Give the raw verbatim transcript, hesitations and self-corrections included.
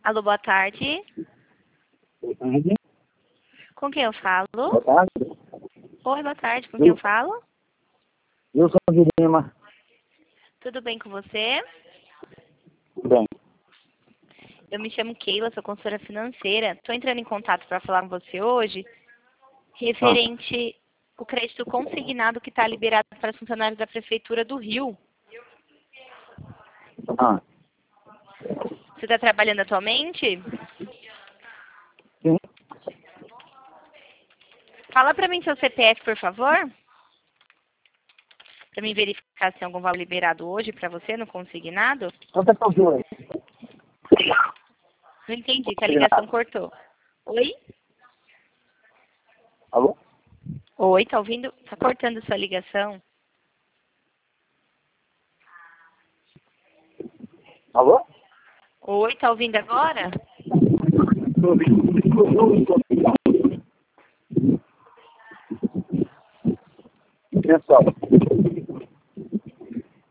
Alô, boa tarde. Boa tarde. Com quem eu falo? Boa tarde. Oi, boa tarde. Com quem eu falo? Eu sou de Lima. Tudo bem com você? Tudo bem. Eu me chamo Keila, sou consultora financeira. Estou entrando em contato para falar com você hoje referente o crédito consignado que está liberado para os funcionários da Prefeitura do Rio. Ah, Você está trabalhando atualmente? sim. Fala para mim seu C P F, por favor. Para mim verificar se tem algum valor liberado hoje para você no consignado. Quanto é que eu vi aí? Não entendi, que a ligação cortou. Oi? Alô? Oi, tá ouvindo? Tá cortando sua ligação. Alô? Oi, tá ouvindo agora? Estou ouvindo. Pessoal,